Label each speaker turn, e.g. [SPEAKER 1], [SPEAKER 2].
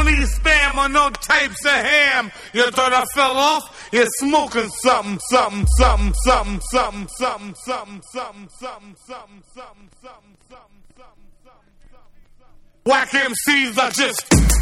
[SPEAKER 1] police spam or no types of ham. You thought I fell off? You're smoking something, something, something, something, something, something, something, something, something, something, something, something, something, something. Whack MCs are just